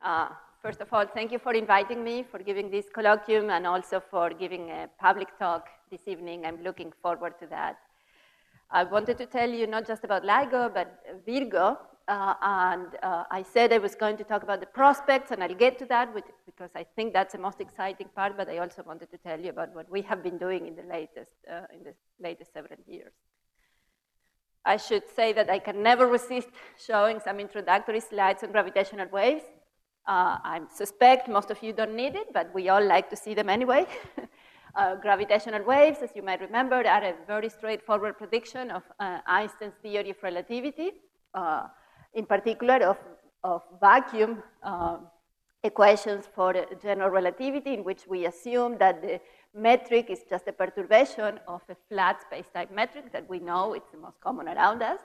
First of all, thank you for inviting me, for giving this colloquium, and also for giving a public talk this evening. I'm looking forward to that. I wanted to tell you not just about LIGO, but Virgo. I said I was going to talk about the prospects, and I'll get to that because I think that's the most exciting part, but I also wanted to tell you about what we have been doing in the latest several years. I should say that I can never resist showing some introductory slides on gravitational waves. I suspect most of you don't need it, but we all like to see them anyway. Gravitational waves, as you might remember, are a very straightforward prediction of Einstein's theory of relativity, in particular of vacuum equations for general relativity, in which we assume that the metric is just a perturbation of a flat space-time metric that we know it's the most common around us.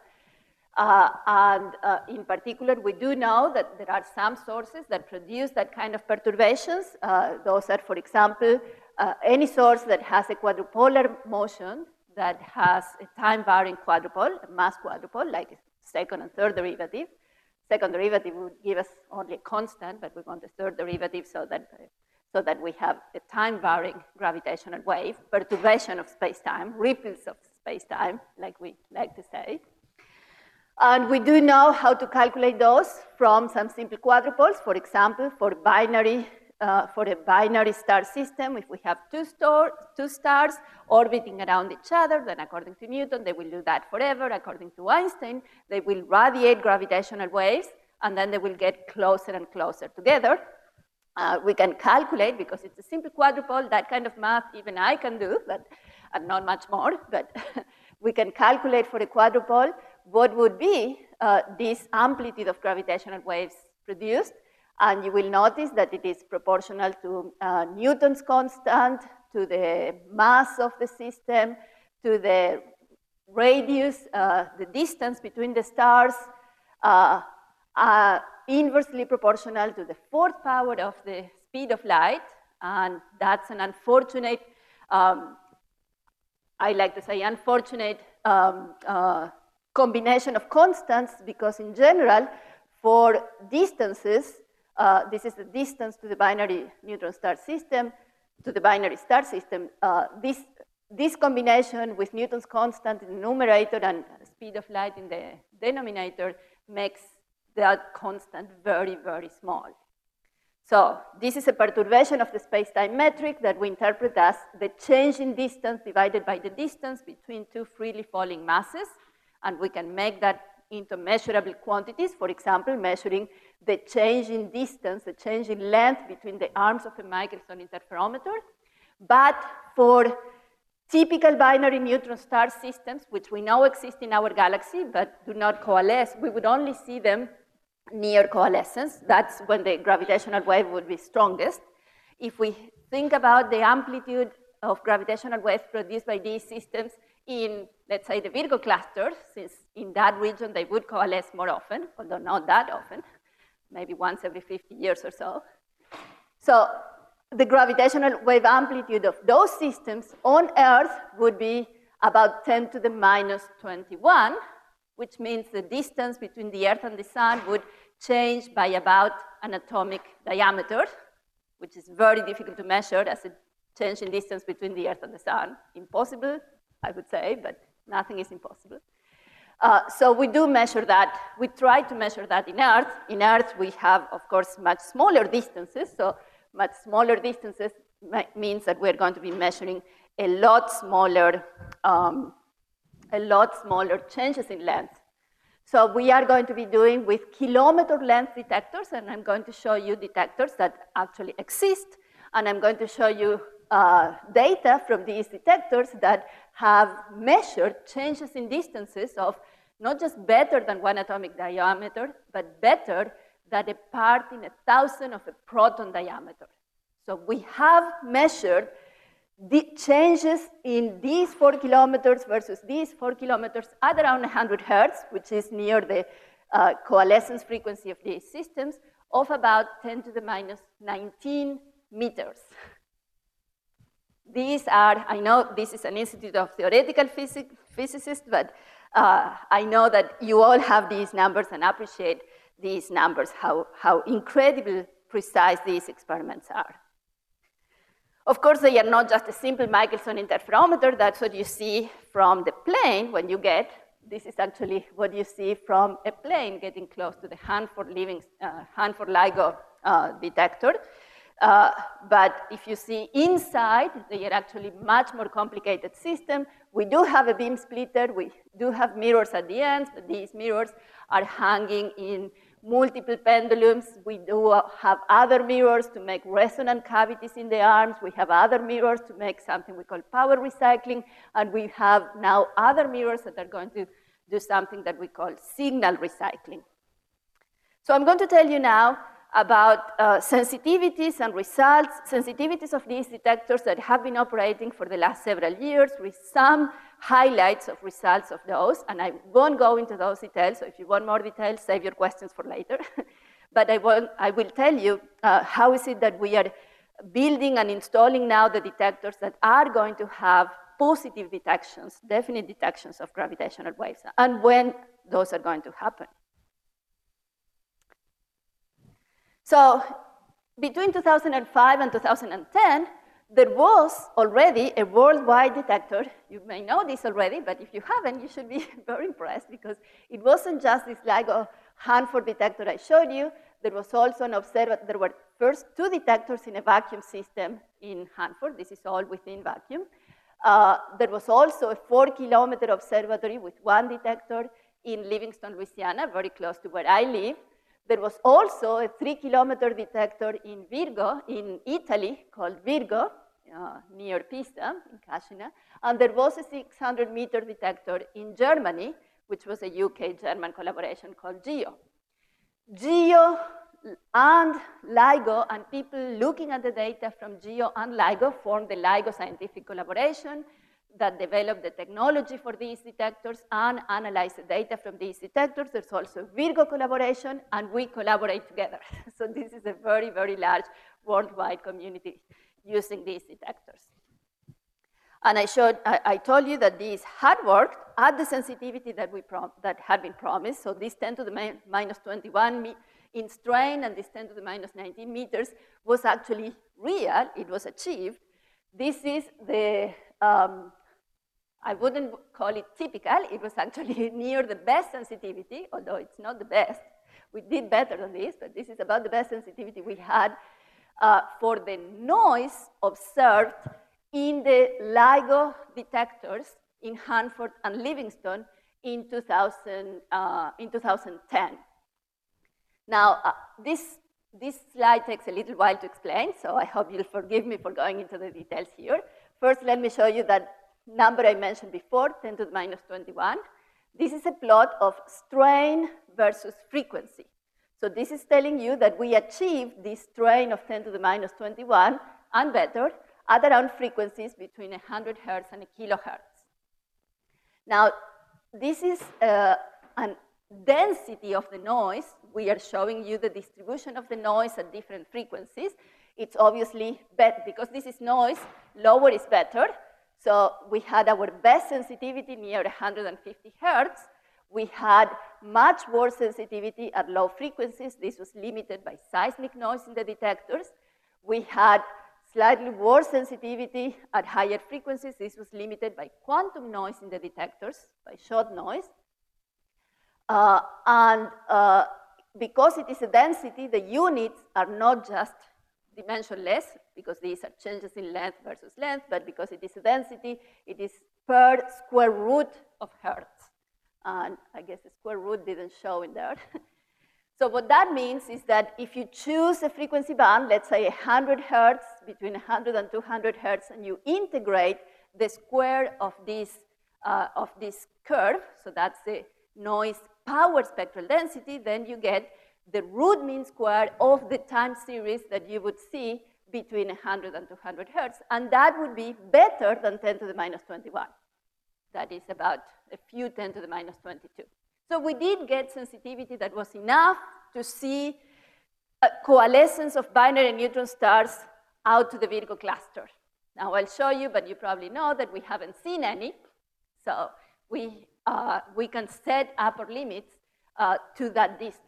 In particular, we do know that there are some sources that produce that kind of perturbations. Those are, for example, any source that has a quadrupolar motion that has a time-varying quadrupole, a mass quadrupole, like second and third derivative. Second derivative would give us only a constant, but we want a third derivative so that we have a time-varying gravitational wave, perturbation of space-time, ripples of space-time, like we like to say. And we do know how to calculate those from some simple quadrupoles. For example, for a binary star system, if we have two stars orbiting around each other, then according to Newton, they will do that forever. According to Einstein, they will radiate gravitational waves, and then they will get closer and closer together. We can calculate, because it's a simple quadrupole, that kind of math even I can do, but not much more. But we can calculate for a quadrupole what would be this amplitude of gravitational waves produced. And you will notice that it is proportional to Newton's constant, to the mass of the system, to the radius, the distance between the stars, inversely proportional to the fourth power of the speed of light. And that's an unfortunate, I like to say unfortunate combination of constants, because in general, for distances, this is the distance to the binary neutron star system, to the binary star system. This combination with Newton's constant in the numerator and speed of light in the denominator makes that constant very, very small. So this is a perturbation of the space-time metric that we interpret as the change in distance divided by the distance between two freely falling masses. And we can make that into measurable quantities, for example, measuring the change in distance, the change in length between the arms of a Michelson interferometer. But for typical binary neutron star systems, which we know exist in our galaxy but do not coalesce, we would only see them near coalescence. That's when the gravitational wave would be strongest. If we think about the amplitude of gravitational waves produced by these systems in, let's say, the Virgo cluster, since in that region they would coalesce more often, although not that often, maybe once every 50 years or so. So the gravitational wave amplitude of those systems on Earth would be about 10 to the minus 21, which means the distance between the Earth and the Sun would change by about an atomic diameter, which is very difficult to measure as a change in distance between the Earth and the Sun. Impossible, I would say, but nothing is impossible. So we do measure that. We try to measure that in Earth. In Earth, we have, of course, much smaller distances. So much smaller distances means that we're going to be measuring a lot smaller changes in length. So we are going to be doing with kilometer length detectors, and I'm going to show you detectors that actually exist, and I'm going to show you data from these detectors that have measured changes in distances of not just better than 1 atomic diameter, but better than a part in 1,000 of a proton diameter. So we have measured the changes in these 4 kilometers versus these 4 kilometers at around 100 hertz, which is near the coalescence frequency of these systems, of about 10 to the minus 19 meters. These are, I know this is an institute of theoretical physicists, but I know that you all have these numbers and appreciate these numbers, how incredibly precise these experiments are. Of course, they are not just a simple Michelson interferometer. That's what you see from the plane when you get. This is actually what you see from a plane getting close to the Hanford LIGO detector. But if you see inside, they are actually much more complicated system. We do have a beam splitter. We do have mirrors at the ends, but these mirrors are hanging in multiple pendulums. We do have other mirrors to make resonant cavities in the arms. We have other mirrors to make something we call power recycling. And we have now other mirrors that are going to do something that we call signal recycling. So I'm going to tell you now about sensitivities and results, sensitivities of these detectors that have been operating for the last several years, with some highlights of results of those, and I won't go into those details, so if you want more details, save your questions for later. But I will tell you how is it that we are building and installing now the detectors that are going to have positive detections, definite detections of gravitational waves, and when those are going to happen. So between 2005 and 2010, there was already a worldwide detector. You may know this already, but if you haven't, you should be very impressed, because it wasn't just this LIGO Hanford detector I showed you. There was also an observatory. There were first 2 detectors in a vacuum system in Hanford. This is all within vacuum. There was also a 4-kilometer observatory with 1 detector in Livingston, Louisiana, very close to where I live. There was also a 3-kilometer detector in Virgo, in Italy, called Virgo, near Pisa, in Cascina. And there was a 600-meter detector in Germany, which was a UK-German collaboration called GEO. GEO and LIGO, and people looking at the data from GEO and LIGO, formed the LIGO scientific collaboration that developed the technology for these detectors and analyzed the data from these detectors. There's also Virgo collaboration, and we collaborate together. So this is a very, very large worldwide community using these detectors. And I told you that these had worked at the sensitivity that had been promised. So this 10 to the minus 21 in strain and this 10 to the minus 19 meters was actually real. It was achieved. This is the I wouldn't call it typical. It was actually near the best sensitivity, although it's not the best. We did better than this, but this is about the best sensitivity we had for the noise observed in the LIGO detectors in Hanford and Livingston in 2010. Now, this slide takes a little while to explain, so I hope you'll forgive me for going into the details here. First, let me show you that number I mentioned before, 10 to the minus 21. This is a plot of strain versus frequency. So this is telling you that we achieved this strain of 10 to the minus 21 and better at around frequencies between 100 hertz and a kilohertz. Now, this is a density of the noise. We are showing you the distribution of the noise at different frequencies. It's obviously better, because this is noise, lower is better. So we had our best sensitivity near 150 hertz. We had much worse sensitivity at low frequencies. This was limited by seismic noise in the detectors. We had slightly worse sensitivity at higher frequencies. This was limited by quantum noise in the detectors, by shot noise. Because it is a density, the units are not just dimensionless, because these are changes in length versus length, but because it is a density, it is per square root of hertz. And I guess the square root didn't show in there. So what that means is that if you choose a frequency band, let's say 100 hertz, between 100 and 200 hertz, and you integrate the square of this curve, so that's the noise power spectral density, then you get the root mean square of the time series that you would see between 100 and 200 hertz, and that would be better than 10 to the minus 21. That is about a few 10 to the minus 22. So we did get sensitivity that was enough to see a coalescence of binary neutron stars out to the Virgo cluster. Now I'll show you, but you probably know that we haven't seen any. So we can set upper limits to that distance.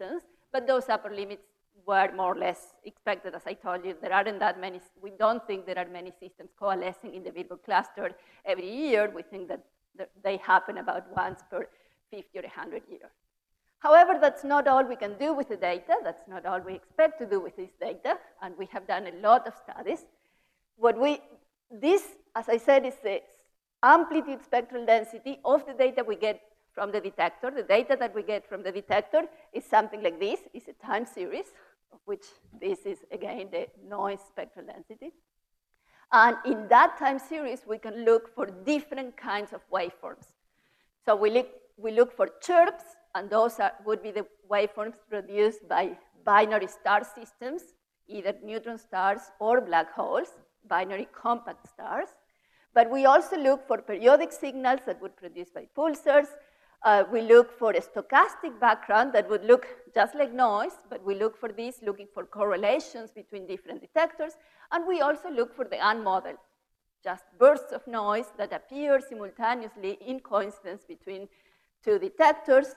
but those upper limits were more or less expected. As I told you, there aren't that many, we don't think there are many systems coalescing in the Virgo cluster every year. We think that they happen about once per 50 or 100 years. However, that's not all we can do with the data. That's not all we expect to do with this data, and we have done a lot of studies. This, as I said, is the amplitude spectral density of the data we get from the detector. The data that we get from the detector is something like this. It's a time series, of which this is, again, the noise spectral density. And in that time series, we can look for different kinds of waveforms. So we look for chirps, and those would be the waveforms produced by binary star systems, either neutron stars or black holes, binary compact stars. But we also look for periodic signals that would be produced by pulsars. We look for a stochastic background that would look just like noise, but we look for this, looking for correlations between different detectors. And we also look for the unmodeled, just bursts of noise that appear simultaneously in coincidence between two detectors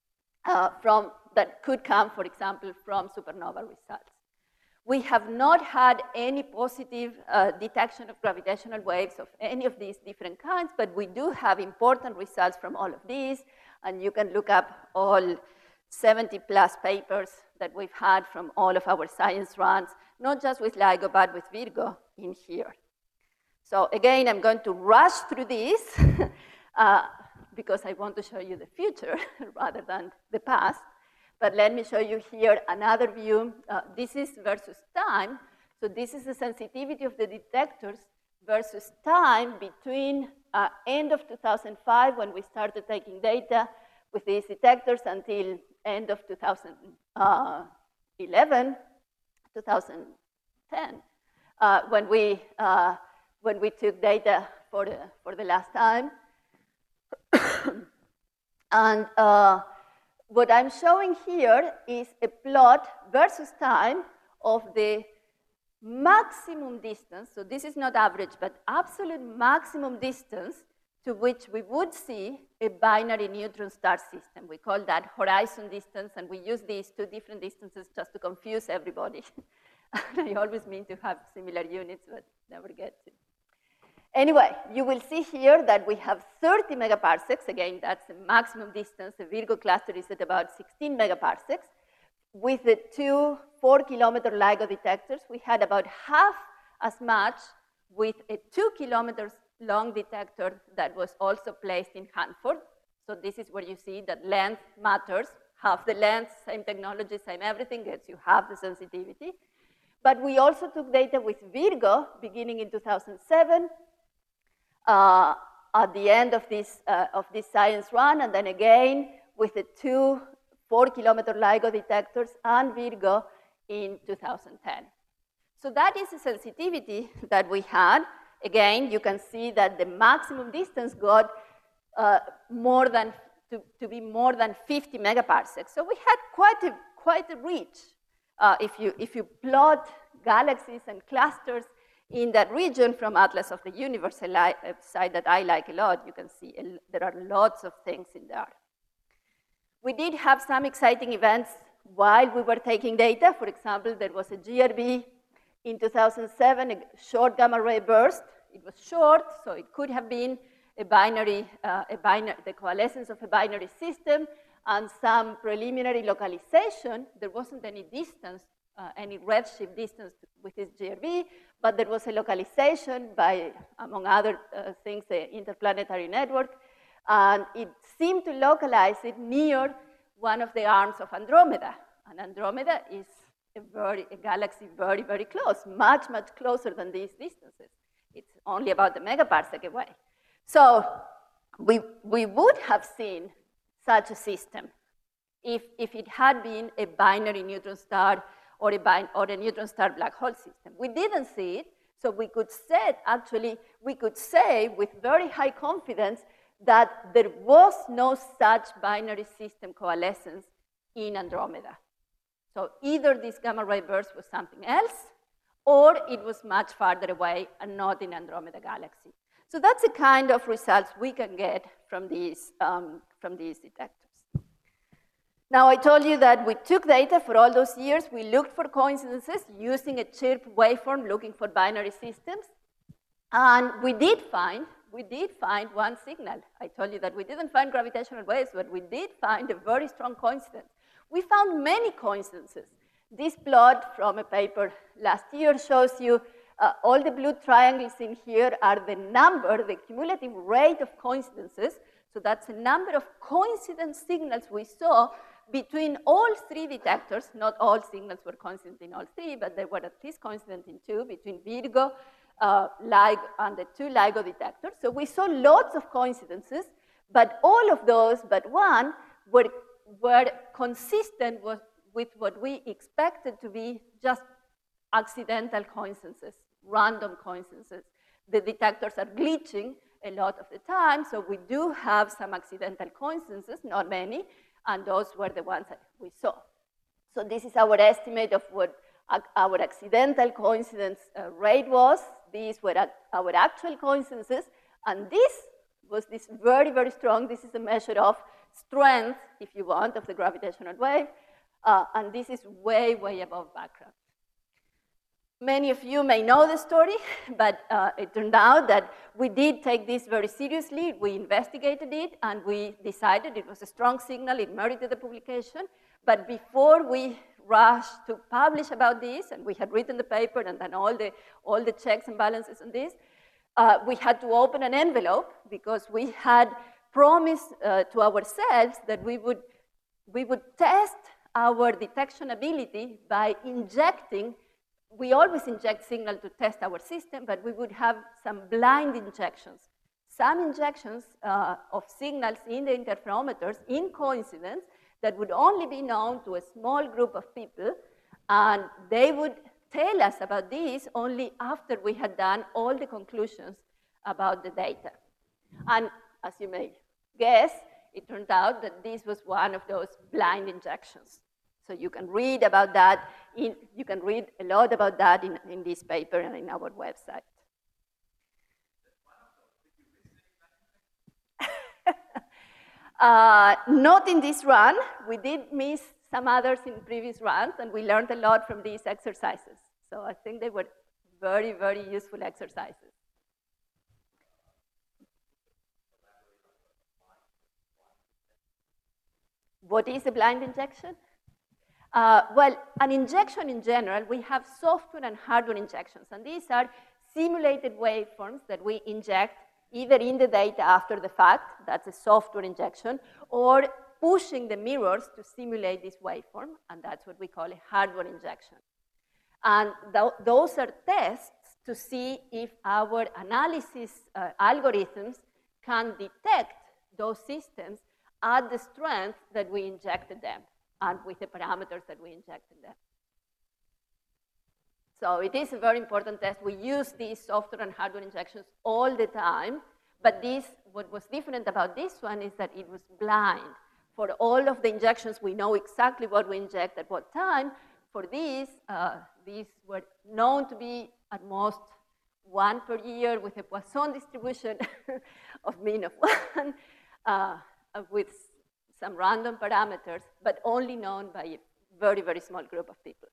that could come, for example, from supernova results. We have not had any positive detection of gravitational waves of any of these different kinds, but we do have important results from all of these, and you can look up all 70 plus papers that we've had from all of our science runs, not just with LIGO, but with Virgo in here. So again, I'm going to rush through this because I want to show you the future rather than the past. But let me show you here another view. This is versus time. So this is the sensitivity of the detectors versus time between end of 2005, when we started taking data with these detectors, until end of 2011, 2010, when we took data for the last time. And what I'm showing here is a plot versus time of the maximum distance. So this is not average, but absolute maximum distance to which we would see a binary neutron star system. We call that horizon distance, and we use these two different distances just to confuse everybody. I always mean to have similar units, but never get to. Anyway, you will see here that we have 30 megaparsecs. Again, that's the maximum distance. The Virgo cluster is at about 16 megaparsecs. With the two 4-kilometer LIGO detectors, we had about half as much with a 2 kilometers long detector that was also placed in Hanford. So this is where you see that length matters. Half the length, same technology, same everything, gets you half the sensitivity. But we also took data with Virgo beginning in 2007, at the end of this science run, and then again with the two 4-kilometer LIGO detectors and Virgo in 2010. So that is the sensitivity that we had. Again, you can see that the maximum distance got to be more than 50 megaparsecs. So we had quite a reach. If you plot galaxies and clusters in that region from Atlas of the Universe, a site that I like a lot, you can see there are lots of things in there. We did have some exciting events while we were taking data. For example, there was a GRB in 2007, a short gamma ray burst. It was short, so it could have been the coalescence of a binary system and some preliminary localization. There wasn't any distance, any redshift distance with this GRB, but there was a localization by, among other things, the interplanetary network, and it seemed to localize it near one of the arms of Andromeda. And Andromeda is a galaxy very, very close, much, much closer than these distances. It's only about a megaparsec away. So we would have seen such a system if it had been a binary neutron star or a neutron star black hole system. We didn't see it, so we could say with very high confidence that there was no such binary system coalescence in Andromeda. So either this gamma ray burst was something else, or it was much farther away and not in Andromeda galaxy. So that's the kind of results we can get from these detectors. Now, I told you that we took data for all those years. We looked for coincidences using a chirp waveform, looking for binary systems. And we did find one signal. I told you that we didn't find gravitational waves, but we did find a very strong coincidence. We found many coincidences. This plot from a paper last year shows you all the blue triangles in here are the number, the cumulative rate of coincidences. So that's a number of coincident signals we saw between all three detectors. Not all signals were coincident in all three, but they were at least coincident in two, between Virgo, LIGO, and the two LIGO detectors. So we saw lots of coincidences, but all of those but one were consistent with what we expected to be just accidental coincidences, random coincidences. The detectors are glitching a lot of the time, so we do have some accidental coincidences, not many, and those were the ones that we saw. So this is our estimate of what our accidental coincidence rate was. These were our actual coincidences, and this was very, very strong. This is a measure of strength, if you want, of the gravitational wave, and this is way, way above background. Many of you may know the story, but it turned out that we did take this very seriously. We investigated it, and we decided it was a strong signal. It merited the publication. But before we rushed to publish about this, and we had written the paper and then all the checks and balances on this, we had to open an envelope because we had promised to ourselves that we would test our detection ability by injecting. We always inject signal to test our system, but we would have some blind injections. Some injections of signals in the interferometers in coincidence that would only be known to a small group of people, and they would tell us about this only after we had done all the conclusions about the data. And as you may guess, it turned out that this was one of those blind injections. So you can read about that, you can read a lot about that in this paper and in our website. Not in this run. We did miss some others in previous runs, and we learned a lot from these exercises. So I think they were very, very useful exercises. What is a blind injection? Well, an injection in general, we have software and hardware injections, and these are simulated waveforms that we inject either in the data after the fact, that's a software injection, or pushing the mirrors to simulate this waveform, and that's what we call a hardware injection. And those are tests to see if our analysis algorithms can detect those systems at the strength that we injected them and with the parameters that we injected them. So it is a very important test. We use these software and hardware injections all the time, but what was different about this one is that it was blind. For all of the injections, we know exactly what we inject at what time. For these were known to be at most one per year with a Poisson distribution of mean of one, with some random parameters, but only known by a very, very small group of people.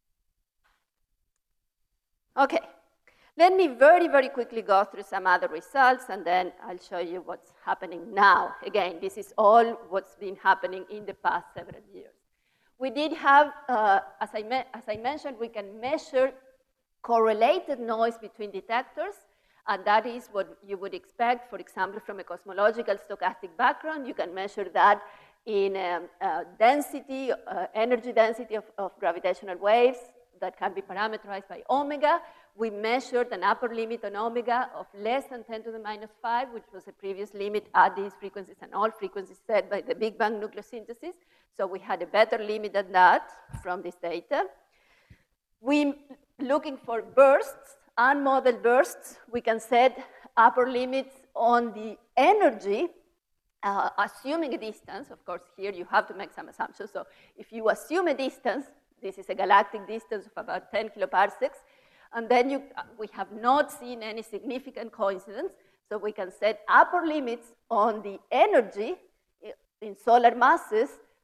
Okay, let me very, very quickly go through some other results, and then I'll show you what's happening now. Again, this is all what's been happening in the past several years. We did have, as I mentioned, we can measure correlated noise between detectors, and that is what you would expect, for example, from a cosmological stochastic background. You can measure that in density, energy density of gravitational waves that can be parameterized by omega. We measured an upper limit on omega of less than 10 to the minus 5, which was a previous limit at these frequencies and all frequencies set by the Big Bang nucleosynthesis. So we had a better limit than that from this data. We looking for bursts, unmodeled bursts. We can set upper limits on the energy, assuming a distance. Of course, here you have to make some assumptions. So if you assume a distance, this is a galactic distance of about 10 kiloparsecs, and then we have not seen any significant coincidence, so we can set upper limits on the energy in solar masses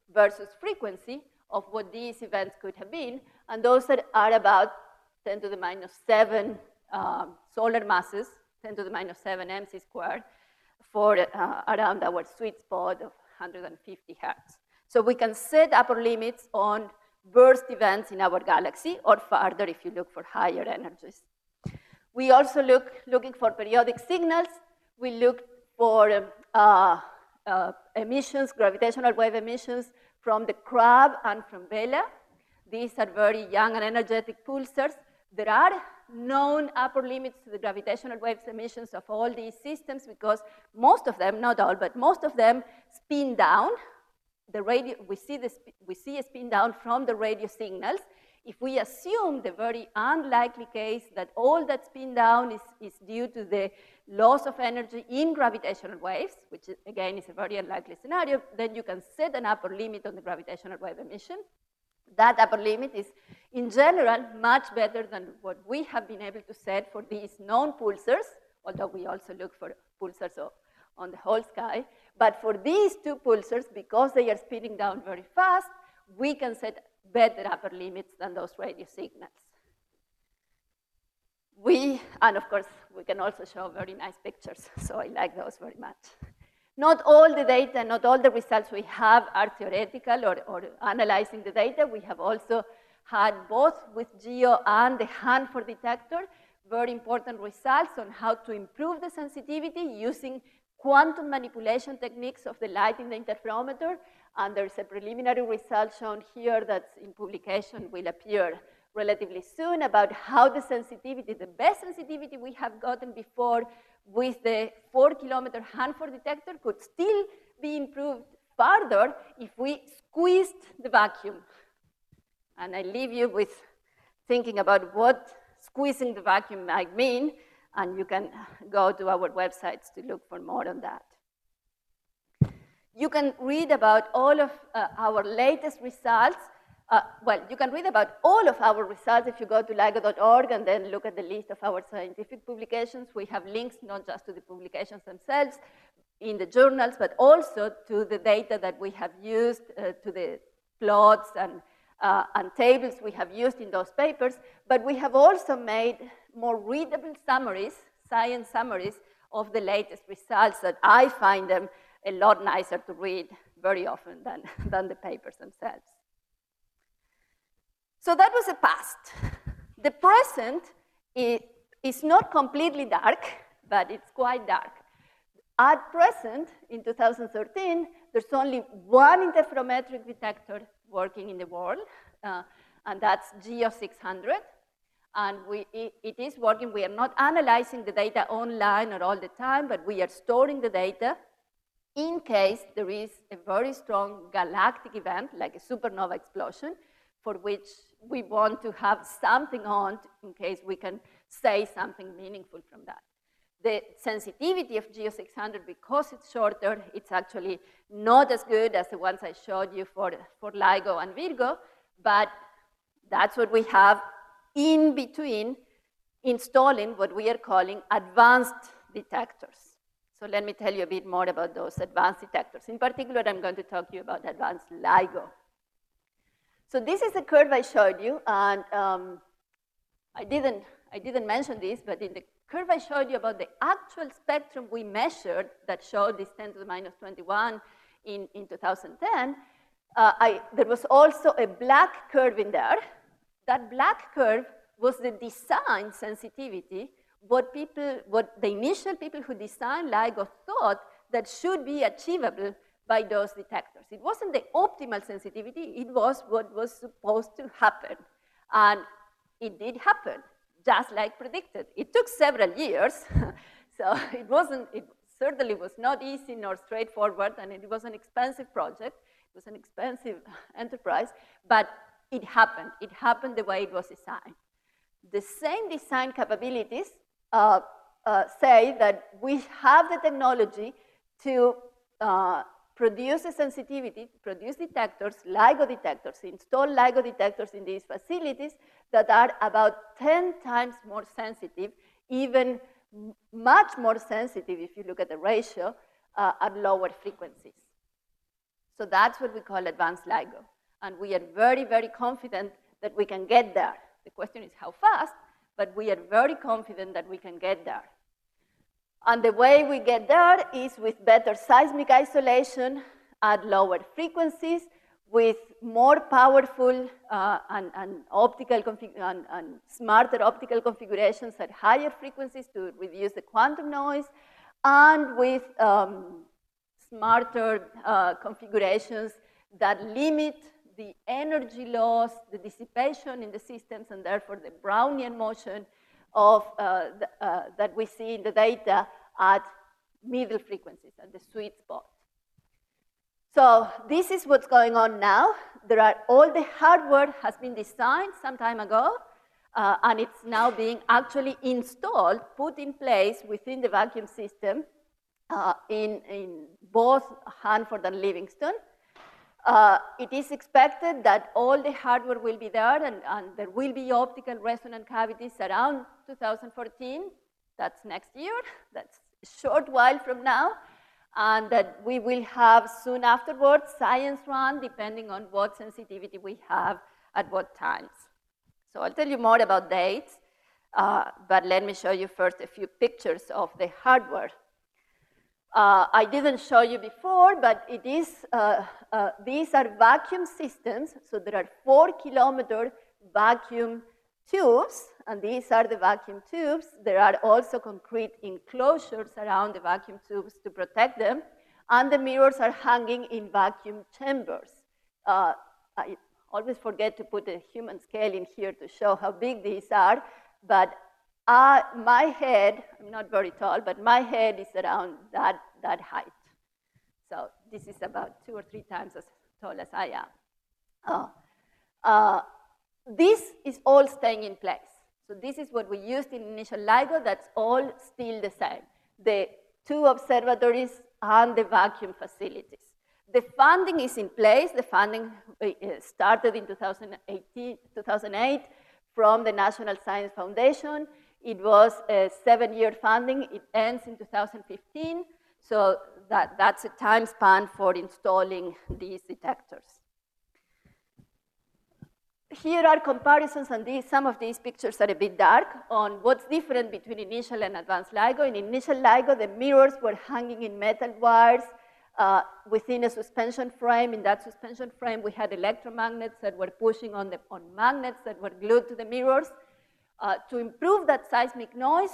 versus frequency of what these events could have been. And those are about 10 to the minus 7 solar masses, 10 to the minus 7 MC squared, for around our sweet spot of 150 hertz. So we can set upper limits on burst events in our galaxy, or farther if you look for higher energies. We also looking for periodic signals. We look for emissions, gravitational wave emissions from the Crab and from Vela. These are very young and energetic pulsars. There are known upper limits to the gravitational waves emissions of all these systems because most of them, not all, but most of them spin down. We see a spin down from the radio signals. If we assume the very unlikely case that all that spin down is due to the loss of energy in gravitational waves, which again is a very unlikely scenario, then you can set an upper limit on the gravitational wave emission. That upper limit is, in general, much better than what we have been able to set for these known pulsars, although we also look for pulsars on the whole sky. But for these two pulsars, because they are spinning down very fast, we can set better upper limits than those radio signals. And of course, we can also show very nice pictures, so I like those very much. Not all the data, not all the results we have are theoretical or analyzing the data. We have also had both with GEO and the Hanford detector very important results on how to improve the sensitivity using quantum manipulation techniques of the light in the interferometer. And there's a preliminary result shown here that's in publication, will appear relatively soon, about how the sensitivity, the best sensitivity we have gotten before with the 4-kilometer Hanford detector, could still be improved further if we squeezed the vacuum. And I leave you with thinking about what squeezing the vacuum might mean, and you can go to our websites to look for more on that. You can read about all of our latest results. Well, you can read about all of our results if you go to LIGO.org and then look at the list of our scientific publications. We have links not just to the publications themselves in the journals, but also to the data that we have used, to the plots and tables we have used in those papers. But we have also made more readable summaries, science summaries, of the latest results that I find them a lot nicer to read very often than the papers themselves. So that was the past. The present is not completely dark, but it's quite dark. At present, in 2013, there's only one interferometric detector working in the world, and that's GEO 600. And it is working. We are not analyzing the data online or all the time, but we are storing the data in case there is a very strong galactic event, like a supernova explosion, for which we want to have something on in case we can say something meaningful from that. The sensitivity of GEO 600, because it's shorter, it's actually not as good as the ones I showed you for LIGO and Virgo, but that's what we have in between installing what we are calling advanced detectors. So let me tell you a bit more about those advanced detectors. In particular, I'm going to talk to you about advanced LIGO. So this is the curve I showed you, and I didn't mention this, but in the curve I showed you about the actual spectrum we measured that showed this 10 to the minus 21 in 2010, there was also a black curve in there. That black curve was the design sensitivity, what the initial people who designed LIGO thought that should be achievable by those detectors. It wasn't the optimal sensitivity, it was what was supposed to happen. And it did happen, just like predicted. It took several years, so it certainly was not easy nor straightforward, and it was an expensive project. It was an expensive enterprise, but it happened. It happened the way it was designed. The same design capabilities say that we have the technology to produce a sensitivity, produce detectors, LIGO detectors, install LIGO detectors in these facilities that are about 10 times more sensitive, even much more sensitive if you look at the ratio, at lower frequencies. So that's what we call advanced LIGO. And we are very, very confident that we can get there. The question is how fast, but we are very confident that we can get there. And the way we get there is with better seismic isolation at lower frequencies, with more powerful and smarter optical configurations at higher frequencies to reduce the quantum noise, and with smarter configurations that limit the energy loss, the dissipation in the systems, and therefore the Brownian motion of, that we see in the data at middle frequencies, at the sweet spot. So this is what's going on now. All the hardware has been designed some time ago, and it's now being actually installed, put in place within the vacuum system in both Hanford and Livingston. It is expected that all the hardware will be there, and there will be optical resonant cavities around 2014. That's next year. That's a short while from now. And that we will have soon afterwards science run, depending on what sensitivity we have at what times. So I'll tell you more about dates, but let me show you first a few pictures of the hardware. I didn't show you before, but it is, these are vacuum systems. So there are 4-kilometer vacuum tubes, and these are the vacuum tubes. There are also concrete enclosures around the vacuum tubes to protect them, and the mirrors are hanging in vacuum chambers. I always forget to put a human scale in here to show how big these are, but my head, I'm not very tall, but my head is around that height. So this is about 2 or 3 times as tall as I am. This is all staying in place. So this is what we used in initial LIGO. That's all still the same. The 2 observatories and the vacuum facilities. The funding is in place. The funding started in 2008 from the National Science Foundation. It was a 7-year funding. It ends in 2015. So that's a time span for installing these detectors. Here are comparisons, and some of these pictures are a bit dark, on what's different between initial and advanced LIGO. In initial LIGO, the mirrors were hanging in metal wires within a suspension frame. In that suspension frame, we had electromagnets that were pushing on magnets that were glued to the mirrors. To improve that seismic noise,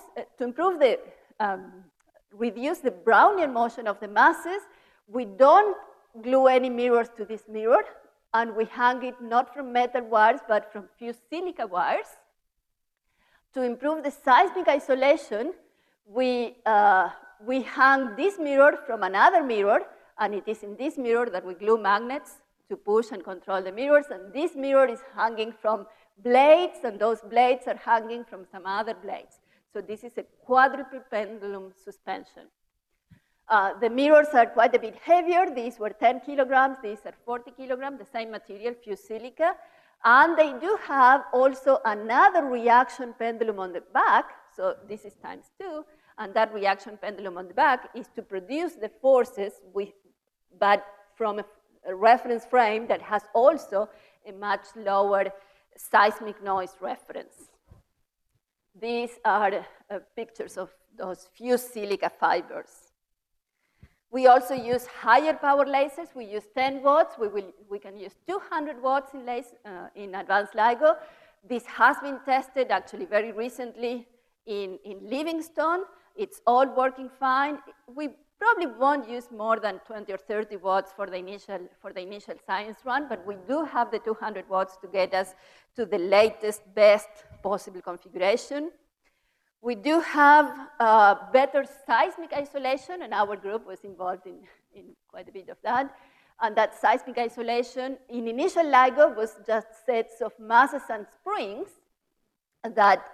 reduce the Brownian motion of the masses, we don't glue any mirrors to this mirror, and we hang it not from metal wires, but from fused silica wires. To improve the seismic isolation, we hang this mirror from another mirror, and it is in this mirror that we glue magnets to push and control the mirrors, and this mirror is hanging from blades, and those blades are hanging from some other blades. So this is a quadruple pendulum suspension. The mirrors are quite a bit heavier. These were 10 kilograms. These are 40 kilograms, the same material, fused silica. And they do have also another reaction pendulum on the back. So this is ×2. And that reaction pendulum on the back is to produce the forces, but from a reference frame that has also a much lower seismic noise reference. These are pictures of those fused silica fibers. We also use higher power lasers. We use 10 watts. We can use 200 watts in advanced LIGO. This has been tested actually very recently in Livingston. It's all working fine. We probably won't use more than 20 or 30 watts for the initial science run, but we do have the 200 watts to get us to the latest, best possible configuration. We do have better seismic isolation, and our group was involved in quite a bit of that. And that seismic isolation in initial LIGO was just sets of masses and springs that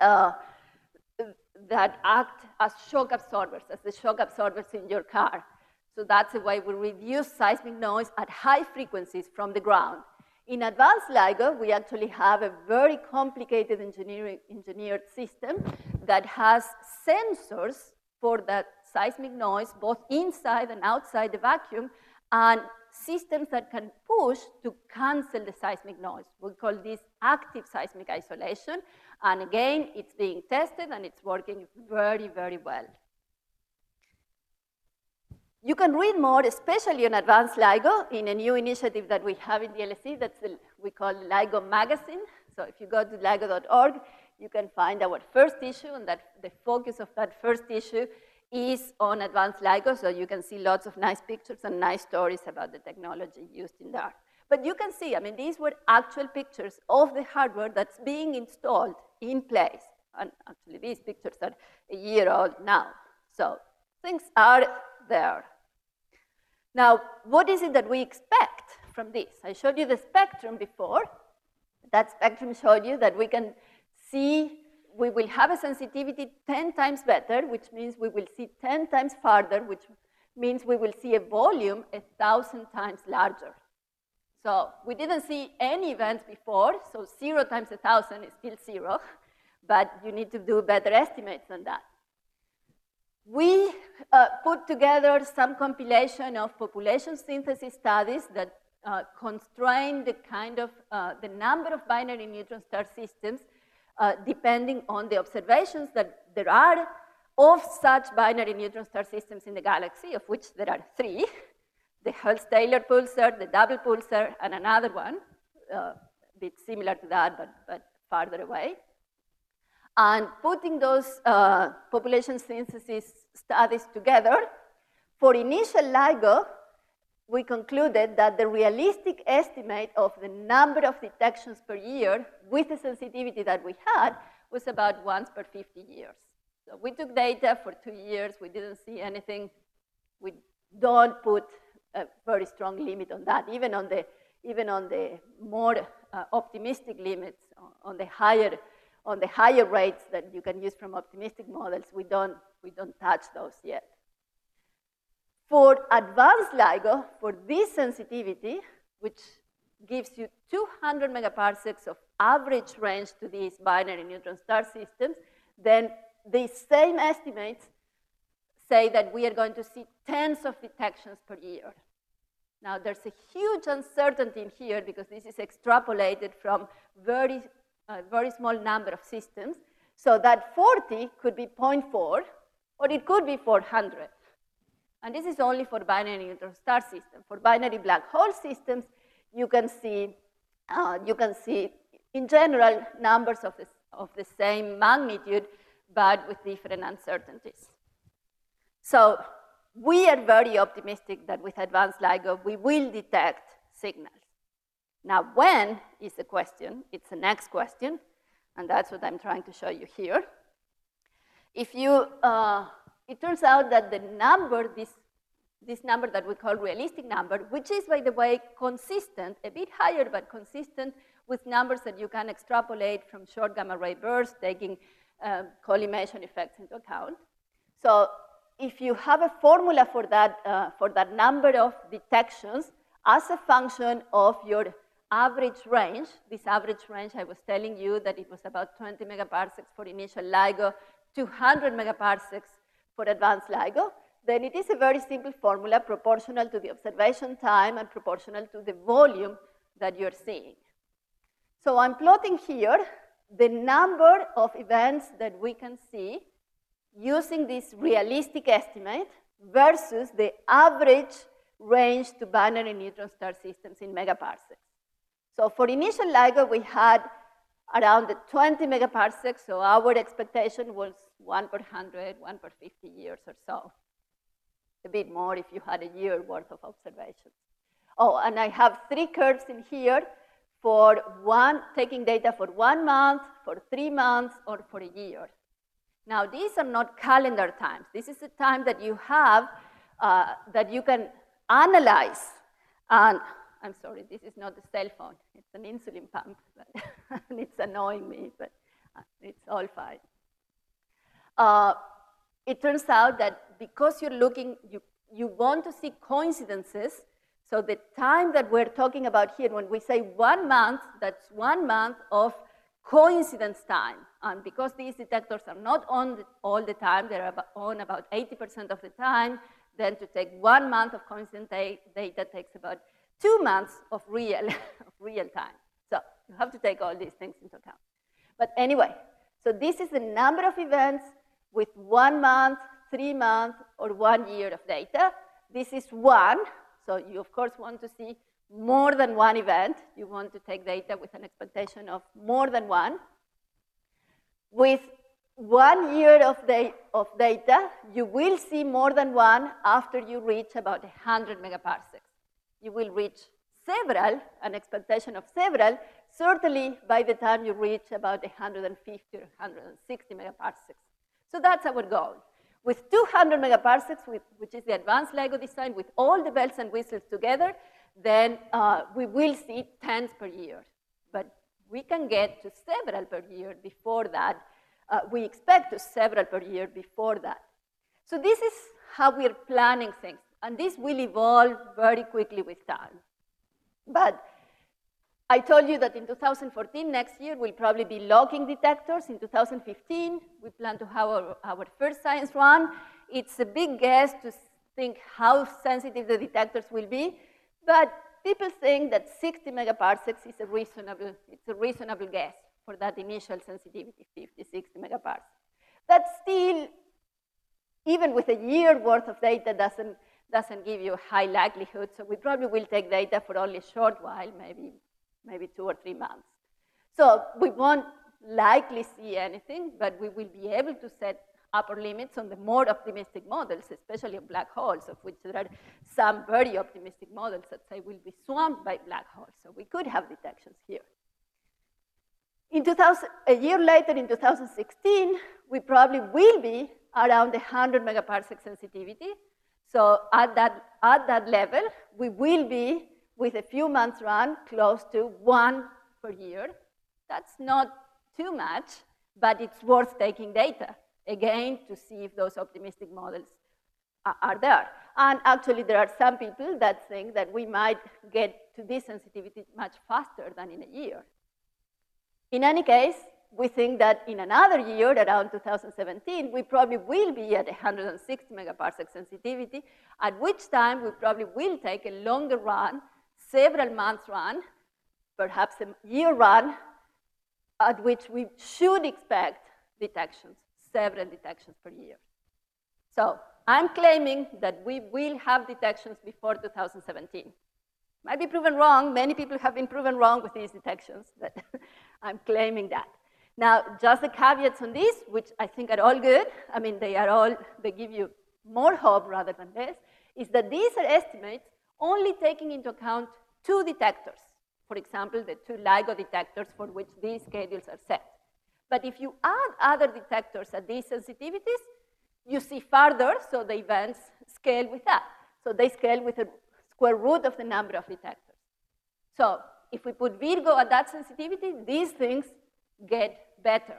act as shock absorbers, as the shock absorbers in your car. So that's the way we reduce seismic noise at high frequencies from the ground. In advanced LIGO, we actually have a very complicated engineered system that has sensors for that seismic noise, both inside and outside the vacuum, and systems that can push to cancel the seismic noise. We call this active seismic isolation. And again, it's being tested and it's working very, very well. You can read more, especially on advanced LIGO, in a new initiative that we have in the LSE we call LIGO Magazine. So if you go to LIGO.org, you can find our first issue, and the focus of that first issue is on advanced LIGO, so you can see lots of nice pictures and nice stories about the technology used in there. But you can see, I mean, these were actual pictures of the hardware that's being installed in place. And actually, these pictures are a year old now. So things are there. Now, what is it that we expect from this? I showed you the spectrum before. That spectrum showed you that we can see, we will have a sensitivity 10 times better, which means we will see 10 times farther, which means we will see a volume 1,000 times larger. So we didn't see any events before, so 0 times 1,000 is still 0, but you need to do better estimates than that. We put together some compilation of population synthesis studies that constrain the kind of, the number of binary neutron star systems depending on the observations that there are of such binary neutron star systems in the galaxy, of which there are 3, the Hulse-Taylor pulsar, the double pulsar, and another one, a bit similar to that, but farther away. And putting those population synthesis studies together, for initial LIGO, we concluded that the realistic estimate of the number of detections per year with the sensitivity that we had was about once per 50 years. So we took data for 2 years, we didn't see anything. We don't put a very strong limit on that, even on the more optimistic limits, on the higher rates that you can use from optimistic models, we don't touch those yet. For advanced LIGO, for this sensitivity, which gives you 200 megaparsecs of average range to these binary neutron star systems, then these same estimates say that we are going to see tens of detections per year. Now, there's a huge uncertainty in here because this is extrapolated from very small number of systems. So that 40 could be 0.4, or it could be 400. And this is only for binary neutron star systems. For binary black hole systems, you can see in general numbers of the same magnitude, but with different uncertainties. So we are very optimistic that with advanced LIGO, we will detect signals. Now, when is the question? It's the next question, and that's what I'm trying to show you here. If you, it turns out that the number, this number that we call realistic number, which is, by the way, consistent, a bit higher, but consistent with numbers that you can extrapolate from short gamma ray bursts, taking collimation effects into account. So if you have a formula for that number of detections as a function of your average range, this average range, I was telling you that it was about 20 megaparsecs for initial LIGO, 200 megaparsecs for advanced LIGO, then it is a very simple formula proportional to the observation time and proportional to the volume that you're seeing. So I'm plotting here the number of events that we can see using this realistic estimate versus the average range to binary neutron star systems in megaparsecs. So for initial LIGO, we had around the 20 megaparsecs, so our expectation was 1 per 100, 1 per 50 years or so. A bit more if you had a year worth of observations. Oh, and I have 3 curves in here for taking data for 1 month, for 3 months, or for a year. Now, these are not calendar times. This is the time that you have that you can analyze. And I'm sorry, this is not a cell phone. It's an insulin pump, and it's annoying me, but it's all fine. It turns out that because you're looking, you want to see coincidences. So the time that we're talking about here, when we say 1 month, that's 1 month of coincidence time. And because these detectors are not on all the time, they're on about 80% of the time, then to take 1 month of coincident data takes about 2 months of real time. So you have to take all these things into account. But anyway, so this is the number of events with 1 month, 3 months, or 1 year of data. This is 1, so you of course want to see more than 1 event. You want to take data with an expectation of more than 1. With 1 year of data, you will see more than 1 after you reach about 100 megaparsecs. You will reach several, an expectation of several, certainly by the time you reach about 150 or 160 megaparsecs. So that's our goal. With 200 megaparsecs, which is the advanced LIGO design, with all the bells and whistles together, then we will see tens per year. But we can get to several per year before that. We expect to several per year before that. So this is how we are planning things. And this will evolve very quickly with time. But I told you that in 2014, next year, we'll probably be logging detectors. In 2015, we plan to have our first science run. It's a big guess to think how sensitive the detectors will be. But people think that 60 megaparsecs is a reasonable guess for that initial sensitivity, 50, 60 megaparsecs. That still, even with a year worth of data, doesn't give you a high likelihood. So we probably will take data for only a short while, maybe 2 or 3 months. So we won't likely see anything, but we will be able to set upper limits on the more optimistic models, especially of black holes, of which there are some very optimistic models that say will be swamped by black holes. So we could have detections here. A year later, in 2016, we probably will be around 100 megaparsec sensitivity. So at that level, we will be, with a few months run, close to 1 per year. That's not too much, but it's worth taking data, again, to see if those optimistic models are there. And actually, there are some people that think that we might get to this sensitivity much faster than in a year. In any case, we think that in another year, around 2017, we probably will be at 160 megaparsec sensitivity, at which time we probably will take a longer run, several months run, perhaps a year run, at which we should expect detections, several detections per year. So I'm claiming that we will have detections before 2017. Might be proven wrong. Many people have been proven wrong with these detections, but I'm claiming that. Now, just the caveats on this, which I think are all good, I mean, they give you more hope rather than less, is that these are estimates only taking into account 2 detectors. For example, the 2 LIGO detectors for which these schedules are set. But if you add other detectors at these sensitivities, you see farther, so the events scale with that. So they scale with a square root of the number of detectors. So if we put Virgo at that sensitivity, these things get better.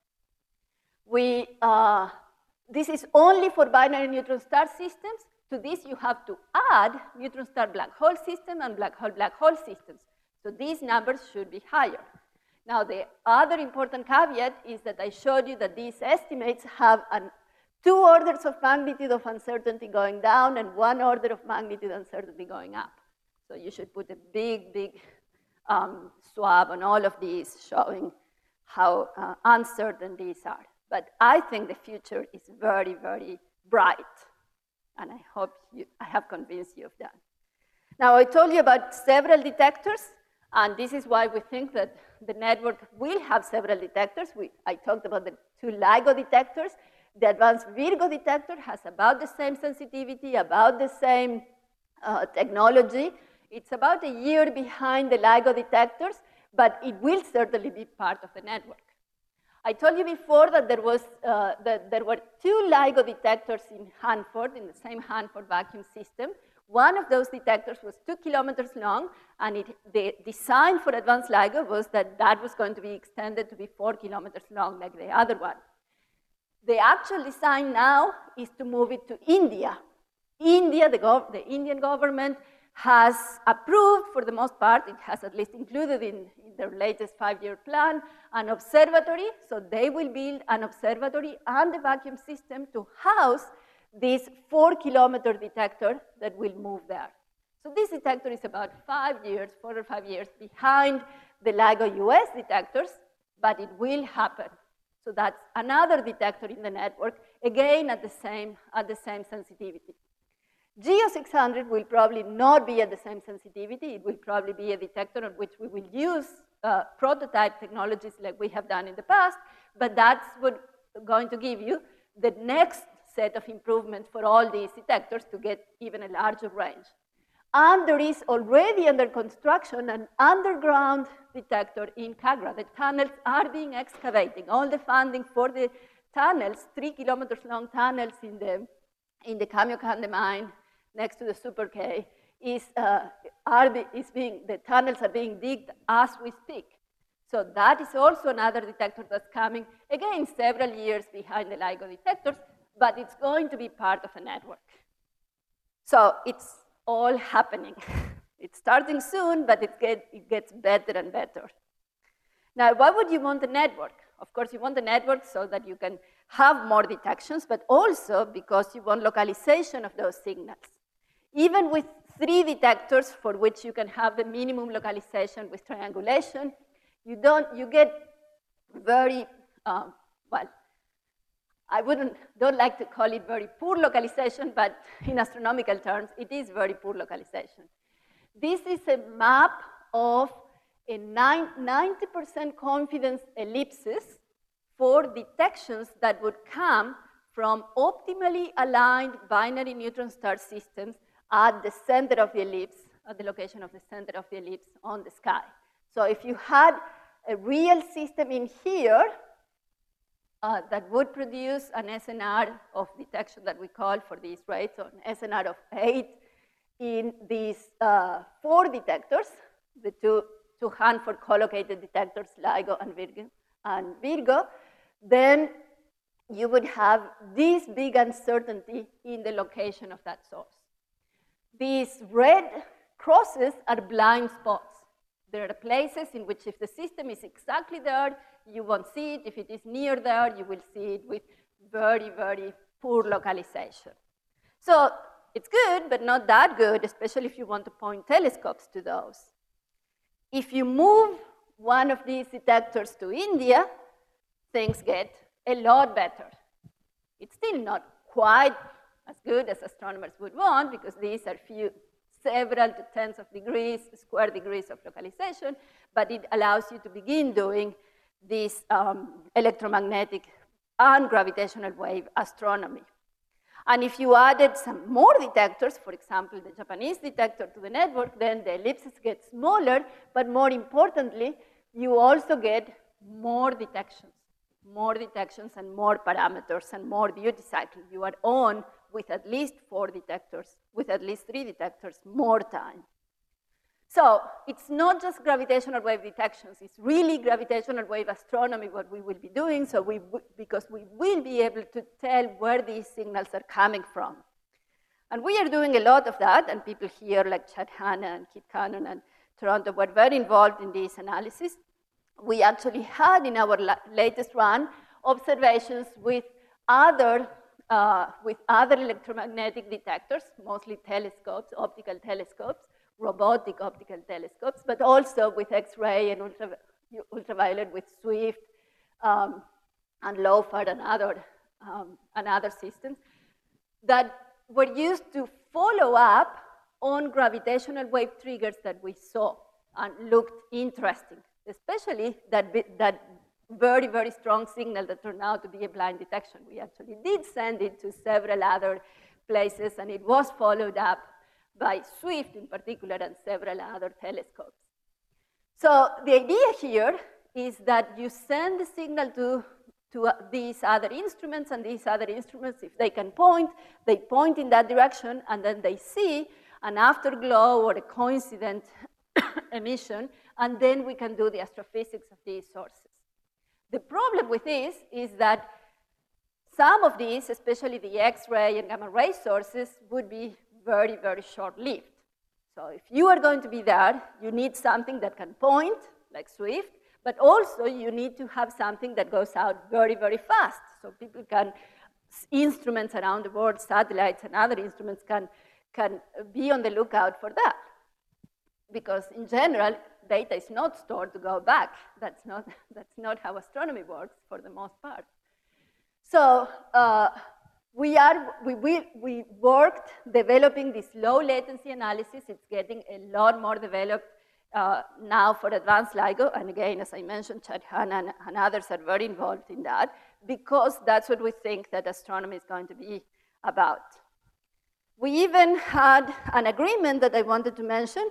This is only for binary neutron star systems. To this, you have to add neutron star black hole system and black hole systems. So these numbers should be higher. Now, the other important caveat is that I showed you that these estimates have 2 orders of magnitude of uncertainty going down and 1 order of magnitude uncertainty going up. So you should put a big swab on all of these, showing how uncertain these are. But I think the future is very, very bright. And I hope I have convinced you of that. Now, I told you about several detectors. And this is why we think that the network will have several detectors. I talked about the 2 LIGO detectors. The advanced Virgo detector has about the same sensitivity, about the same technology. It's about a year behind the LIGO detectors, but it will certainly be part of the network. I told you before that there were 2 LIGO detectors in Hanford, in the same Hanford vacuum system. One of those detectors was 2 kilometers long, and the design for advanced LIGO was that was going to be extended to be 4 kilometers long, like the other one. The actual design now is to move it to India. India, the Indian government, has approved, for the most part, it has at least included in their latest 5-year plan, an observatory. So they will build an observatory and a vacuum system to house this 4-kilometer detector that will move there. So this detector is about 5 years, 4 or 5 years behind the LIGO US detectors, but it will happen. So that's another detector in the network, again at the same sensitivity. GEO 600 will probably not be at the same sensitivity. It will probably be a detector on which we will use prototype technologies like we have done in the past, but that's what going to give you the next set of improvements for all these detectors to get even a larger range. And there is already under construction an underground detector in Kagra. The tunnels are being excavated. All the funding for the tunnels, 3 kilometers long tunnels in the Kamiokande mine next to the Super K, the tunnels are being digged as we speak. So that is also another detector that's coming, again, several years behind the LIGO detectors, but it's going to be part of a network. So it's all happening. It's starting soon, but it gets better and better. Now, why would you want a network? Of course, you want a network so that you can have more detections, but also because you want localization of those signals. Even with 3 detectors for which you can have the minimum localization with triangulation, you get very, well, I don't like to call it very poor localization, but in astronomical terms, it is very poor localization. This is a map of a 90% confidence ellipses for detections that would come from optimally aligned binary neutron star systems at the center of the ellipse, at the location of the center of the ellipse on the sky. So if you had a real system in here, that would produce an SNR of detection that we call for these rates, so an SNR of 8 in these 4 detectors, the two Hanford collocated detectors, LIGO and Virgo, then you would have this big uncertainty in the location of that source. These red crosses are blind spots. There are places in which if the system is exactly there, you won't see it. If it is near there, you will see it with very, very poor localization. So it's good, but not that good, especially if you want to point telescopes to those. If you move one of these detectors to India, things get a lot better. It's still not quite as good as astronomers would want, because these are several to tens of degrees, square degrees of localization, but it allows you to begin doing this electromagnetic and gravitational wave astronomy. And if you added some more detectors, for example, the Japanese detector to the network, then the ellipses get smaller, but more importantly, you also get more detections and more parameters and more duty cycle. You are on with at least 4 detectors, with at least 3 detectors, more time. So it's not just gravitational wave detections, it's really gravitational wave astronomy what we will be doing, because we will be able to tell where these signals are coming from. And we are doing a lot of that, and people here like Chad Hanna and Kit Cannon and Toronto were very involved in this analysis. We actually had in our latest run observations with other electromagnetic detectors, mostly telescopes, optical telescopes, robotic optical telescopes, but also with X-ray and ultraviolet with SWIFT and LOFAR and other systems that were used to follow up on gravitational wave triggers that we saw and looked interesting, especially that very, very strong signal that turned out to be a blind detection. We actually did send it to several other places, and it was followed up by SWIFT in particular and several other telescopes. So the idea here is that you send the signal to these other instruments, and these other instruments, if they can point, they point in that direction, and then they see an afterglow or a coincident emission, and then we can do the astrophysics of these sources. The problem with this is that some of these, especially the X-ray and gamma ray sources, would be very, very short-lived. So if you are going to be there, you need something that can point, like SWIFT, but also you need to have something that goes out very, very fast. So people can, instruments around the world, satellites and other instruments can can be on the lookout for that. Because in general, data is not stored to go back. That's not how astronomy works for the most part. So we worked developing this low latency analysis. It's getting a lot more developed now for advanced LIGO. And again, as I mentioned, Chad Han and others are very involved in that because that's what we think that astronomy is going to be about. We even had an agreement that I wanted to mention.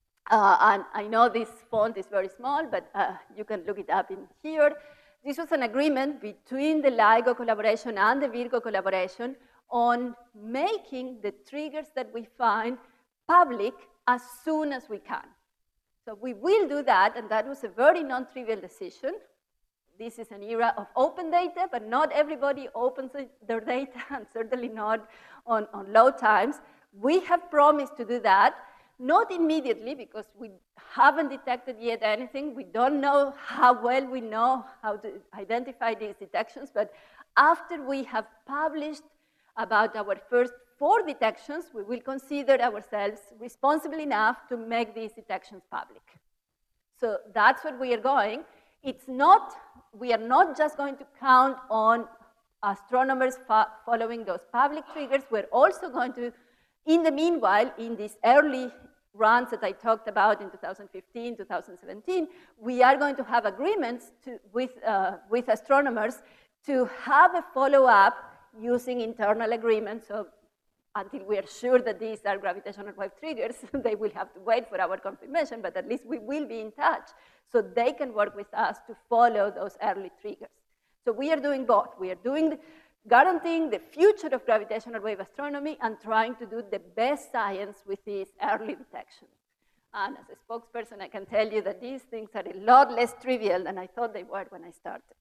And I know this font is very small, but you can look it up in here. This was an agreement between the LIGO collaboration and the Virgo collaboration on making the triggers that we find public as soon as we can. So we will do that, and that was a very non-trivial decision. This is an era of open data, but not everybody opens their data, and certainly not on low times. We have promised to do that, not immediately, because we haven't detected yet anything. We don't know how well we know how to identify these detections, but after we have published about our first 4 detections, we will consider ourselves responsible enough to make these detections public. So that's what we are going. We are not just going to count on astronomers following those public triggers. We're also going to, in the meanwhile, in these early runs that I talked about in 2015, 2017, we are going to have agreements with astronomers to have a follow-up using internal agreements. So until we are sure that these are gravitational wave triggers, they will have to wait for our confirmation, but at least we will be in touch so they can work with us to follow those early triggers. So we are doing both. We are guaranteeing the future of gravitational wave astronomy and trying to do the best science with these early detections. And as a spokesperson, I can tell you that these things are a lot less trivial than I thought they were when I started.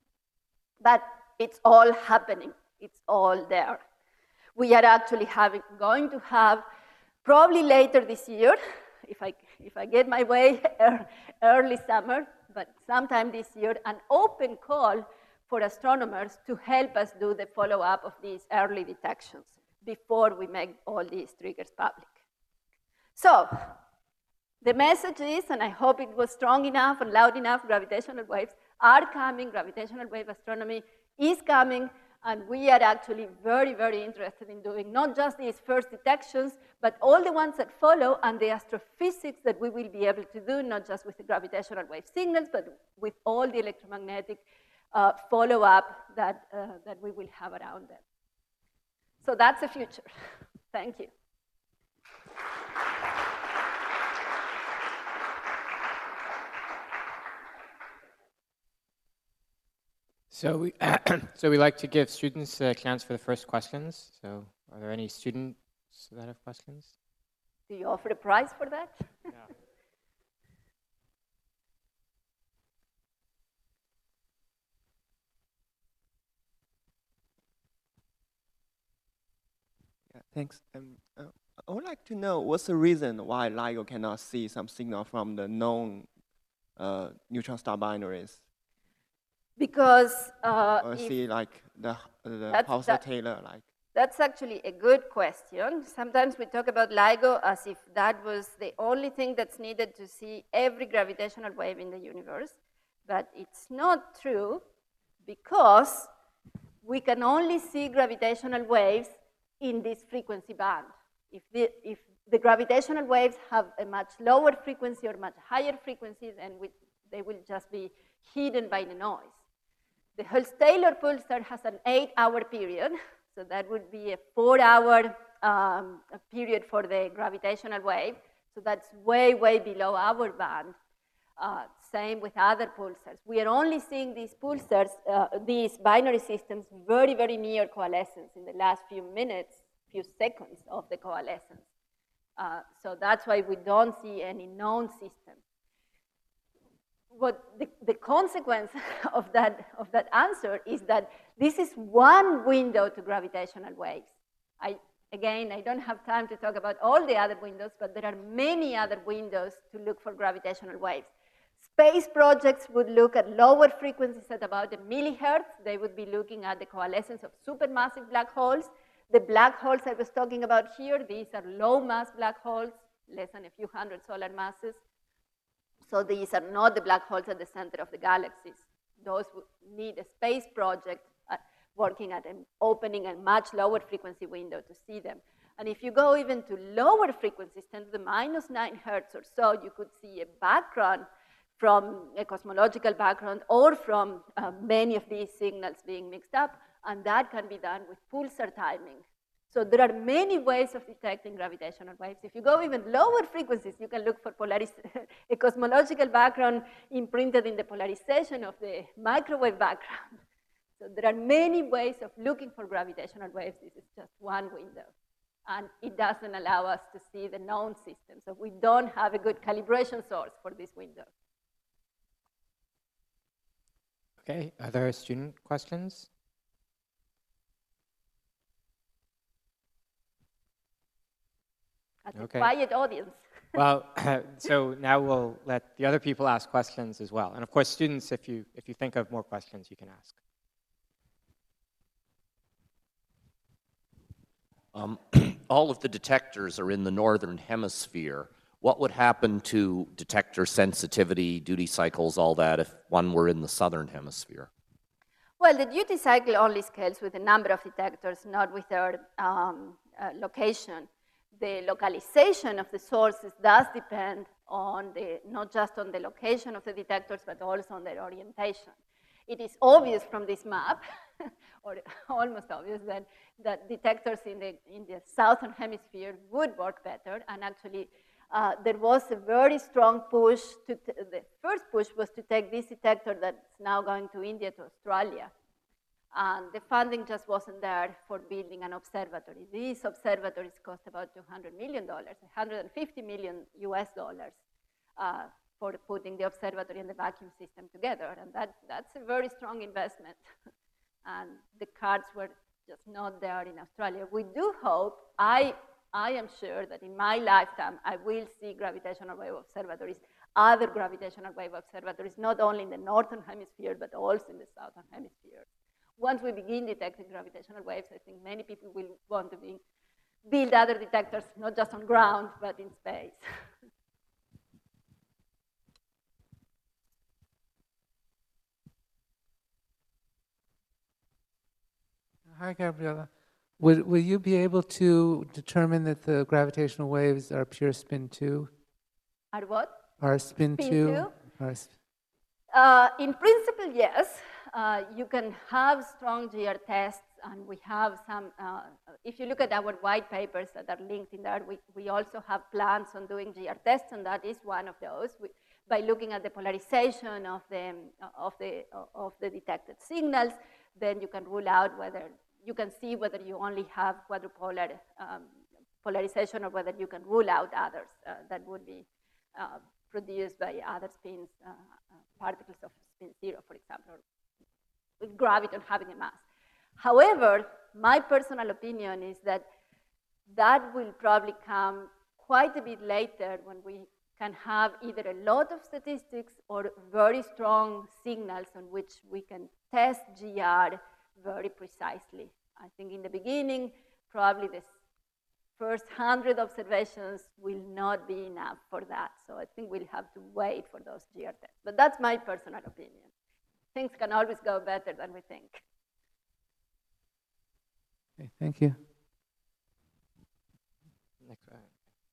But it's all happening. It's all there. We are actually going to have, probably later this year, if I get my way, early summer, but sometime this year, an open call for astronomers to help us do the follow-up of these early detections before we make all these triggers public. So the message is, and I hope it was strong enough and loud enough, gravitational waves are coming, gravitational wave astronomy is coming, and we are actually very, very interested in doing not just these first detections, but all the ones that follow and the astrophysics that we will be able to do, not just with the gravitational wave signals, but with all the electromagnetic follow-up that we will have around them. So that's the future. Thank you. So we like to give students a chance for the first questions. So are there any students that have questions? Do you offer a prize for that? Yeah. Thanks. I would like to know what's the reason why LIGO cannot see some signal from the known neutron star binaries? Because or see like the Hauser-Taylor like. That's actually a good question. Sometimes we talk about LIGO as if that was the only thing that's needed to see every gravitational wave in the universe, but it's not true because we can only see gravitational waves in this frequency band. If the gravitational waves have a much lower frequency or much higher frequency, then they will just be hidden by the noise. The Hauser-Taylor pulsar has an 8-hour period, so that would be a 4-hour period for the gravitational wave. So that's way, way below our band. Same with other pulsars. We are only seeing these pulsars, these binary systems, very, very near coalescence in the last few minutes, few seconds of the coalescence. So that's why we don't see any known system. What the consequence of that answer is that this is one window to gravitational waves. Again, I don't have time to talk about all the other windows, but there are many other windows to look for gravitational waves. Space projects would look at lower frequencies at about 1 millihertz. They would be looking at the coalescence of supermassive black holes. The black holes I was talking about here, these are low mass black holes, less than a few hundred solar masses. So these are not the black holes at the center of the galaxies. Those would need a space project working at an opening a much lower frequency window to see them. And if you go even to lower frequencies, 10 to the minus 9 hertz or so, you could see a background from a cosmological background or from many of these signals being mixed up, and that can be done with pulsar timing. So there are many ways of detecting gravitational waves. If you go even lower frequencies, you can look for a cosmological background imprinted in the polarization of the microwave background. So there are many ways of looking for gravitational waves. This is just one window. And it doesn't allow us to see the known system. So we don't have a good calibration source for this window. Okay, other student questions? That's Okay. a quiet audience. Well, so now we'll let the other people ask questions as well. And of course, students, if you think of more questions, you can ask. All of the detectors are in the northern hemisphere. What would happen to detector sensitivity, duty cycles, all that, if one were in the southern hemisphere? Well, the duty cycle only scales with the number of detectors, not with their location. The localization of the sources does depend on not just on the location of the detectors, but also on their orientation. It is obvious from this map, or almost obvious, that detectors in the southern hemisphere would work better. And actually, there was a very strong push. The first push was to take this detector that's now going to India to Australia. And the funding just wasn't there for building an observatory. These observatories cost about $200 million, $150 million US dollars for putting the observatory and the vacuum system together. And that's a very strong investment. And the cards were just not there in Australia. We do hope, I am sure that in my lifetime, I will see gravitational wave observatories, other gravitational wave observatories, not only in the northern hemisphere, but also in the southern hemisphere. Once we begin detecting gravitational waves, I think many people will want to build other detectors, not just on ground, but in space. Hi, Gabriela. Will you be able to determine that the gravitational waves are pure spin 2? Are what? Are spin 2? In principle, yes. You can have strong GR tests, and we have some, if you look at our white papers that are linked in there, we also have plans on doing GR tests, and that is one of those. By looking at the polarization of the detected signals, then you can rule out whether, you can see whether you only have quadrupolar polarization or whether you can rule out others that would be produced by other spins, particles of spin 0, for example, with graviton having a mass. However, my personal opinion is that that will probably come quite a bit later when we can have either a lot of statistics or very strong signals on which we can test GR very precisely. I think in the beginning, probably the first 100 observations will not be enough for that. So I think we'll have to wait for those GR tests. But that's my personal opinion. Things can always go better than we think. Okay, thank you. Next one.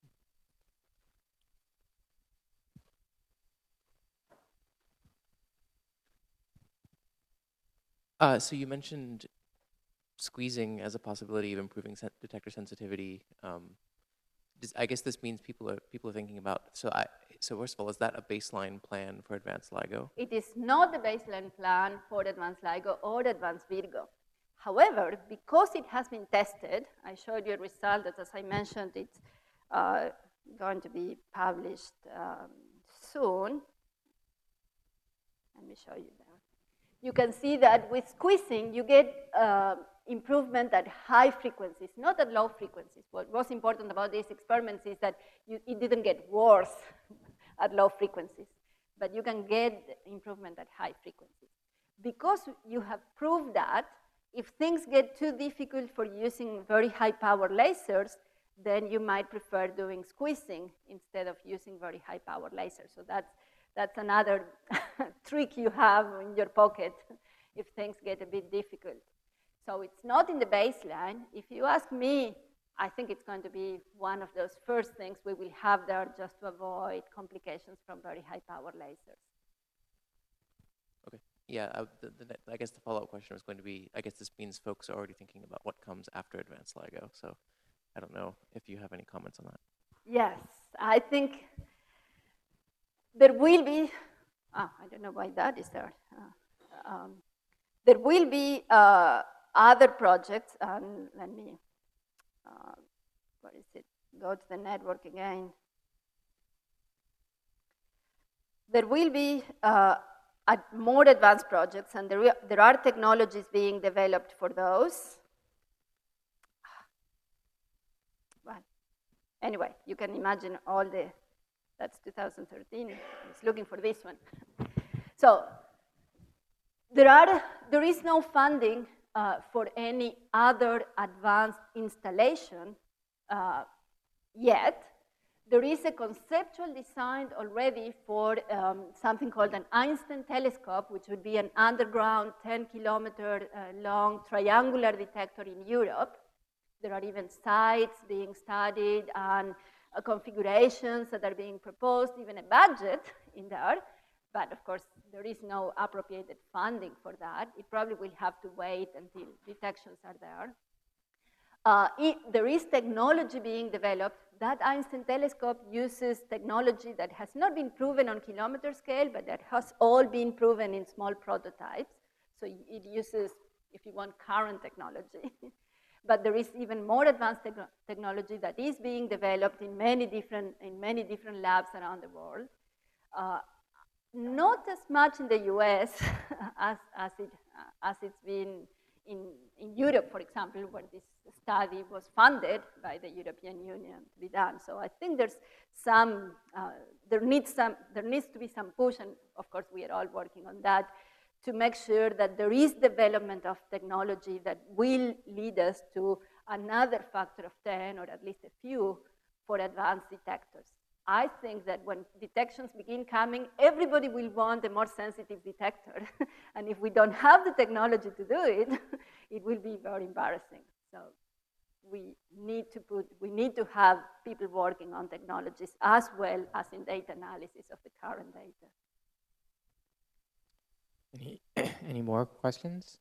So you mentioned squeezing as a possibility of improving detector sensitivity. I guess this means people are thinking about. So first of all, is that a baseline plan for advanced LIGO? It is not the baseline plan for advanced LIGO or advanced Virgo. However, because it has been tested, I showed you a result that, as I mentioned, it's going to be published soon. Let me show you that. You can see that with squeezing, you get improvement at high frequencies, not at low frequencies. What was important about these experiments is that it didn't get worse at low frequencies, but you can get improvement at high frequencies. Because you have proved that, If things get too difficult for using very high power lasers, then you might prefer doing squeezing instead of using very high power lasers. So that's another trick you have in your pocket if things get a bit difficult. So it's not in the baseline. If you ask me, I think it's going to be one of those first things we will have there just to avoid complications from very high power lasers. Okay. Yeah, I guess the follow-up question was going to be, I guess this means folks are already thinking about what comes after advanced LIGO. So I don't know if you have any comments on that. Yes, I think there will be, I don't know why that is there. There will be other projects, and let me, what is it? Go to the network again. There will be more advanced projects, and there are technologies being developed for those. Well, anyway, you can imagine all the, that's 2013, I was looking for this one. So there is no funding for any other advanced installation yet. There is a conceptual design already for something called an Einstein telescope, which would be an underground 10-kilometer long triangular detector in Europe. There are even sites being studied and configurations that are being proposed, even a budget in there. But of course, there is no appropriated funding for that. It probably will have to wait until detections are there. There is technology being developed. That Einstein telescope uses technology that has not been proven on kilometer scale, but that has all been proven in small prototypes. So it uses, if you want, current technology. But there is even more advanced technology that is being developed in many different labs around the world. Not as much in the US as it's been in Europe, for example, where this study was funded by the European Union to be done. So I think there's some, there needs to be some push, and of course we are all working on that, to make sure that there is development of technology that will lead us to another factor of 10, or at least a few, for advanced detectors. I think that when detections begin coming, everybody will want a more sensitive detector. And if we don't have the technology to do it, it will be very embarrassing. So we need to have people working on technologies as well as in data analysis of the current data. Any more questions?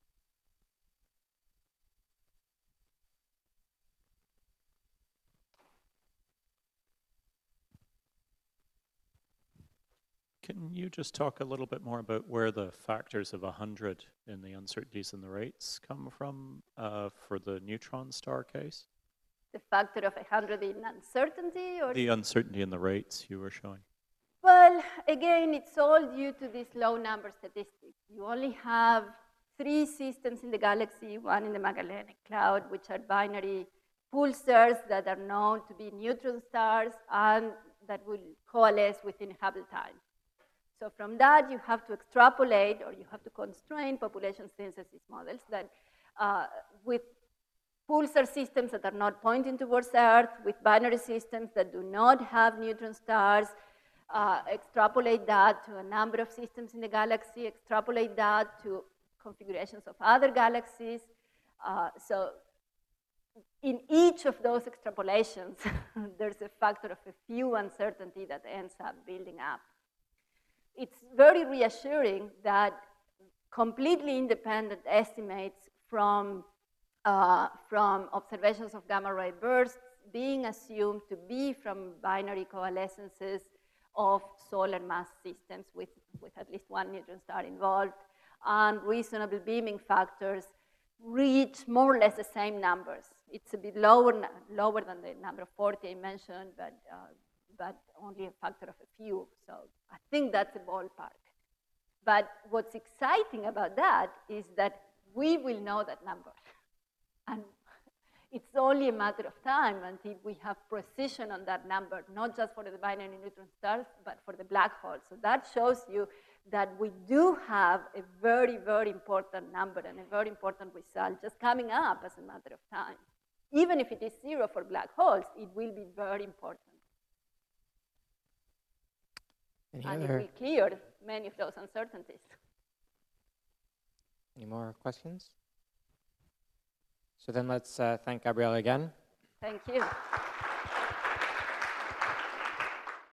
Can you just talk a little bit more about where the factors of 100 in the uncertainties and the rates come from for the neutron star case? The factor of 100 in uncertainty? Or the uncertainty in the rates you were showing. Well, again, it's all due to this low number statistic. You only have 3 systems in the galaxy, one in the Magellanic Cloud, which are binary pulsars that are known to be neutron stars and that will coalesce within Hubble time. So from that, you have to extrapolate, or you have to constrain population synthesis models that with pulsar systems that are not pointing towards Earth, with binary systems that do not have neutron stars, extrapolate that to a number of systems in the galaxy, extrapolate that to configurations of other galaxies. So in each of those extrapolations, there's a factor of a few uncertainty that ends up building up. It's very reassuring that completely independent estimates from observations of gamma ray bursts being assumed to be from binary coalescences of solar mass systems with at least one neutron star involved, and reasonable beaming factors reach more or less the same numbers. It's a bit lower than the number of 40 I mentioned, but only a factor of a few. So I think that's a ballpark. But what's exciting about that is that we will know that number. And it's only a matter of time until we have precision on that number, not just for the binary neutron stars, but for the black holes. So that shows you that we do have a very, very important number and a very important result just coming up as a matter of time. Even if it is 0 for black holes, it will be very important. And it will clear many of those uncertainties. Any more questions? So then let's thank Gabriela again. Thank you.